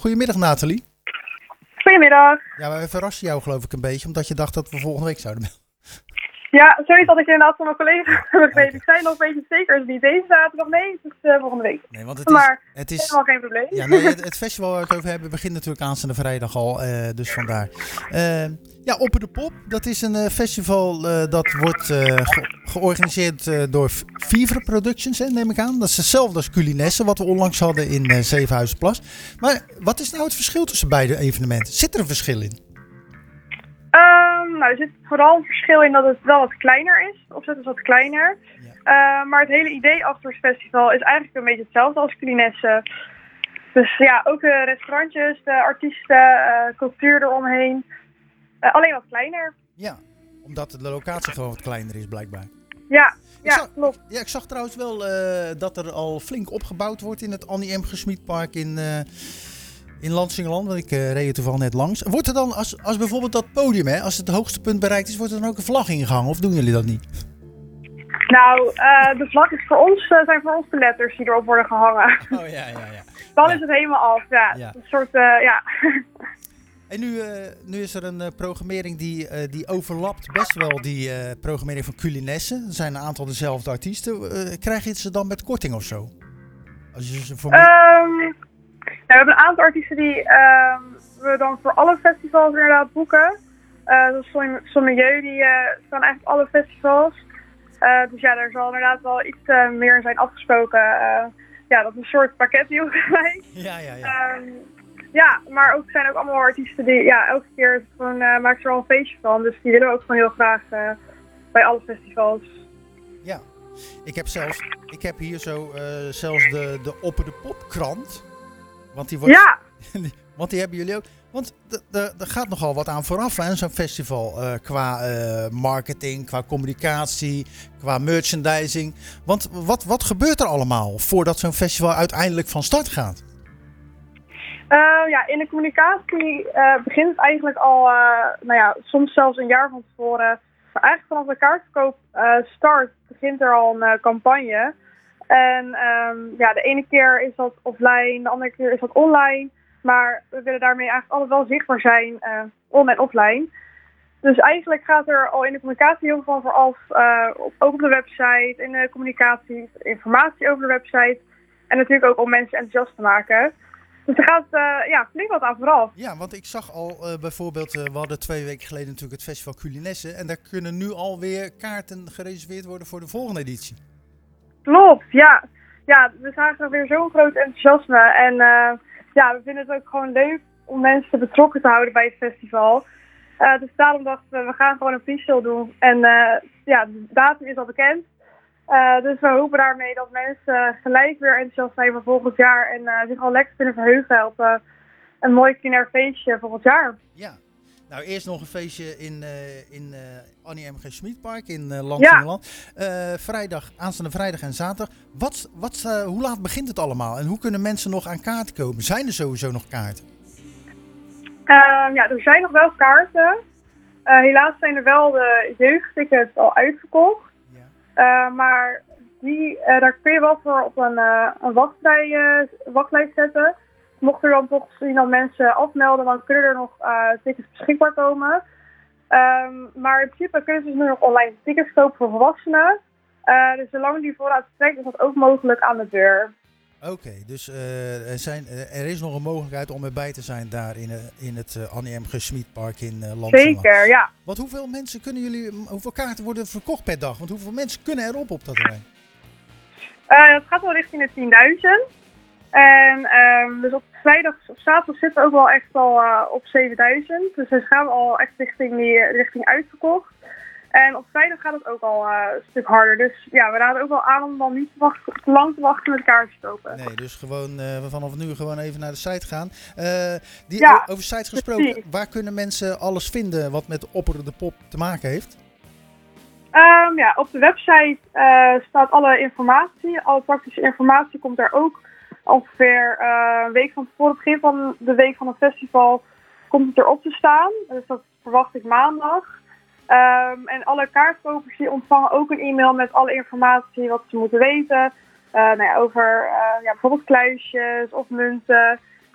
Goedemiddag Nathalie. Goedemiddag. Ja, wij verrassen jou geloof ik een beetje, omdat je dacht dat we volgende week zouden melden. Ja, zoiets had ik inderdaad van mijn collega begrepen. Ik zei nog een beetje zeker, is het niet deze zaterdag? Nee, het is volgende week. Nee, want het is helemaal geen probleem. Ja, nee, het festival waar we het over hebben begint natuurlijk aanstaande vrijdag al, dus vandaar. Ja, Opper de Pop, dat is een festival dat wordt georganiseerd door Vivre Productions, neem ik aan. Dat is hetzelfde als Culinesse, wat we onlangs hadden in Zevenhuizenplas. Maar wat is nou het verschil tussen beide evenementen? Zit er een verschil in? Nou, er zit vooral een verschil in dat het wel wat kleiner is. De opzet is wat kleiner. Ja. Maar het hele idee achter het festival is eigenlijk een beetje hetzelfde als Culinesse. Dus ja, ook de restaurantjes, de artiesten, cultuur eromheen. Alleen wat kleiner. Ja, omdat de locatie gewoon wat kleiner is blijkbaar. Ja, klopt. Ja, ik zag trouwens wel dat er al flink opgebouwd wordt in het Annie M. Gesmiedpark in Lansingerland, want ik reed er toevallig net langs. Wordt er dan, als bijvoorbeeld dat podium, als het hoogste punt bereikt is, wordt er dan ook een vlag ingehangen? Of doen jullie dat niet? Nou, de vlag is zijn voor ons de letters die erop worden gehangen. Oh ja. Dan is het helemaal af, ja. Een soort, ja. En nu is er een programmering die overlapt best wel die programmering van Culinesse. Er zijn een aantal dezelfde artiesten. Krijg je ze dan met korting of zo? Als je ze voor we hebben een aantal artiesten die we dan voor alle festivals inderdaad boeken. Sommige die staan eigenlijk alle festivals. Dus ja, daar zal inderdaad wel iets meer in zijn afgesproken. Ja, dat is een soort pakketdeal bij. Ja. Ja, maar zijn ook allemaal artiesten die elke keer gewoon maken ze er al een feestje van. Dus die willen we ook gewoon heel graag bij alle festivals. Ja, ik heb hier zo zelfs de Opper de Pop krant. Want die wordt, want die hebben jullie ook. Want er gaat nogal wat aan vooraf aan zo'n festival. Qua marketing, qua communicatie, qua merchandising. Want wat gebeurt er allemaal voordat zo'n festival uiteindelijk van start gaat? In de communicatie begint het eigenlijk al, soms zelfs een jaar van tevoren. Maar eigenlijk vanaf de kaartverkoop start begint er al een campagne. En de ene keer is dat offline, de andere keer is dat online. Maar we willen daarmee eigenlijk altijd wel zichtbaar zijn, on- en offline. Dus eigenlijk gaat er al in de communicatie heel veel van vooraf. Ook op de website, in de communicatie, informatie over de website. En natuurlijk ook om mensen enthousiast te maken. Dus er gaat flink wat aan vooraf. Ja, want ik zag al bijvoorbeeld, we hadden 2 weken geleden natuurlijk het festival Culinesse. En daar kunnen nu alweer kaarten gereserveerd worden voor de volgende editie. Klopt, ja. Ja, we zagen weer zo'n groot enthousiasme. En we vinden het ook gewoon leuk om mensen betrokken te houden bij het festival. Dus daarom dachten we gaan gewoon een pre-sale doen. En de datum is al bekend. Dus we hopen daarmee dat mensen gelijk weer enthousiast zijn voor volgend jaar. En zich al lekker kunnen verheugen op een mooi culinair feestje volgend jaar. Ja. Nou, eerst nog een feestje in Annie M. G. Schmidpark in Lansingerland. Aanstaande vrijdag en zaterdag. Hoe laat begint het allemaal? En hoe kunnen mensen nog aan kaarten komen? Zijn er sowieso nog kaarten? Er zijn nog wel kaarten. Helaas zijn er wel de jeugdtickets al uitverkocht. Ja. Maar daar kun je wel voor op een wachtlijst zetten. Mocht er dan toch iemand mensen afmelden, dan kunnen er nog tickets beschikbaar komen. Maar in principe kunnen ze dus nu nog online tickets kopen voor volwassenen. Dus zolang die voorraad strekt, is dat ook mogelijk aan de deur. Oké, dus er is nog een mogelijkheid om erbij te zijn daar in het Annie M. G. Schmidpark in Lansingerland. Zeker, ja. Want hoeveel kaarten worden verkocht per dag? Want hoeveel mensen kunnen erop op dat terrein? Dat gaat wel richting de 10.000. En dus op vrijdag of zaterdag zitten we ook wel echt al op 7.000. Dus we gaan al echt richting uitverkocht. En op vrijdag gaat het ook al een stuk harder. Dus ja, we raden ook wel aan om dan niet te lang te wachten met kaartjes kopen. Nee, dus gewoon vanaf nu gewoon even naar de site gaan. Over sites gesproken, precies. Waar kunnen mensen alles vinden wat met Opper de Pop te maken heeft? Op de website staat alle informatie. Alle praktische informatie komt daar ook. Ongeveer een week van tevoren, het begin van de week van het festival, komt het erop te staan. Dus dat verwacht ik maandag. En alle kaartkopers die ontvangen ook een e-mail met alle informatie wat ze moeten weten. Over bijvoorbeeld kluisjes of munten.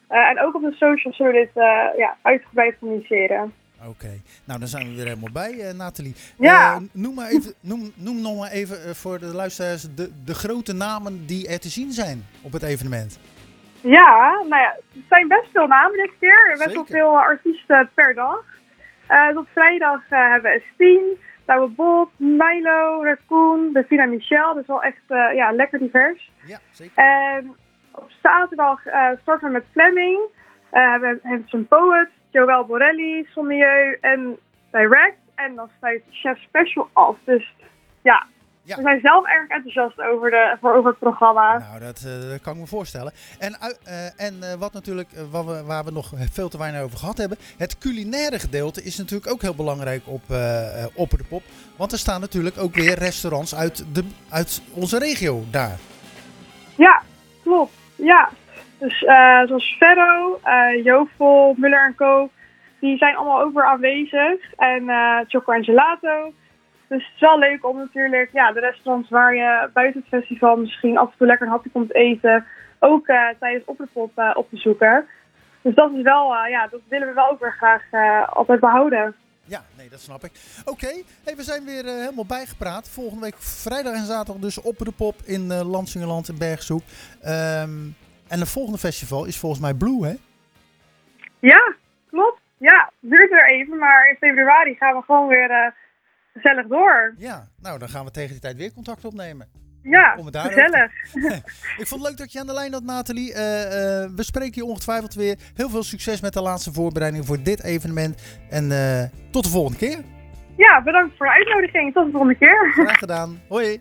En ook op de socials zullen we dit uitgebreid communiceren. Oké, nou dan zijn we weer helemaal bij, Nathalie. Ja. Noem nog maar even voor de luisteraars de grote namen die er te zien zijn op het evenement. Ja, nou ja, er zijn best veel namen dit keer. Best wel Zeker. veel artiesten per dag. Tot vrijdag hebben we Estine, Douwe Bob, Milo, Raccoon, Davina Michel. Dat is wel echt lekker divers. Ja, zeker. En op zaterdag starten we met Fleming. We hebben zijn Poet, Joël Borelli, Sonnieu en Direct. En dan sluit Chef Special af. Dus ja. We zijn zelf erg enthousiast over het programma. Nou, dat kan ik me voorstellen. En wat natuurlijk, waar we nog veel te weinig over gehad hebben. Het culinaire gedeelte is natuurlijk ook heel belangrijk op de Pop. Want er staan natuurlijk ook weer restaurants uit onze regio daar. Ja, klopt. Ja. Dus zoals Ferro, Jovel, Muller & Co. Die zijn allemaal ook weer aanwezig. En Choco en Gelato. Dus het is wel leuk om natuurlijk de restaurants waar je buiten het festival misschien af en toe lekker een hapje komt eten, ook tijdens Op de Pop op te zoeken. Dus dat is wel, dat willen we wel ook weer graag altijd behouden. Ja, nee, dat snap ik. Oké, we zijn weer helemaal bijgepraat. Volgende week vrijdag en zaterdag dus Op de Pop in Lansingerland in Bergshoek. En het volgende festival is volgens mij Blue, hè? Ja, klopt. Ja, duurt er even, maar in februari gaan we gewoon weer gezellig door. Ja, nou dan gaan we tegen die tijd weer contact opnemen. Ja, gezellig. Ik vond het leuk dat je aan de lijn had, Nathalie. We spreken je ongetwijfeld weer. Heel veel succes met de laatste voorbereidingen voor dit evenement. En tot de volgende keer. Ja, bedankt voor de uitnodiging. Tot de volgende keer. Graag gedaan. Hoi.